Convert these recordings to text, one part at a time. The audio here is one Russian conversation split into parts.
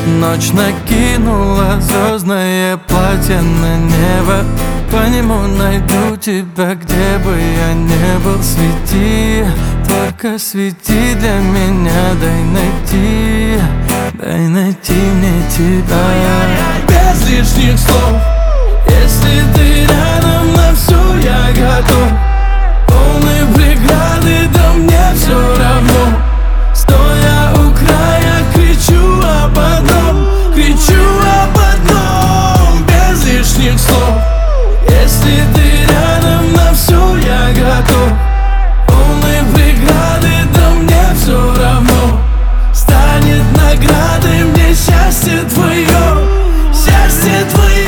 Ночь накинула звездное платье на небо. По нему найду тебя, где бы я не был. Свети, только свети для меня. Дай найти мне тебя. Без лишних слов, если ты рядом, на все я готов. Полные преграды, да мне все равно. Стоя у края, кричу об одном, без лишних слов. Если ты рядом, на все я готов. Полные преграды, да мне все равно. Станет наградой мне счастье твое, счастье твое.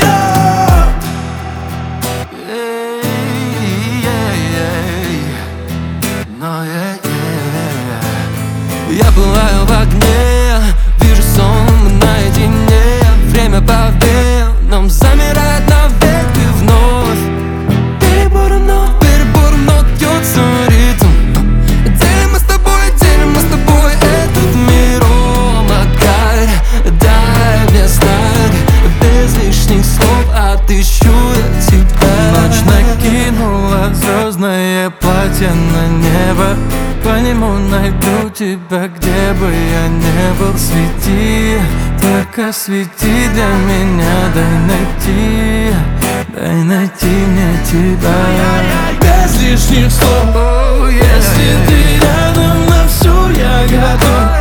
Я пылаю в огне, вижу сон наедине. Время по венам замирает навек и вновь. Перебором нот бьется ритм. Делим мы с тобой этот мир. О, макар, дай мне знак. Без лишних слов отыщу я тебя. Ночь накинула звездное платье на небо. По нему найду тебя, где бы я не был. Свети, только свети для меня. Дай найти мне тебя. Без лишних слов, если ты рядом, на все я готов.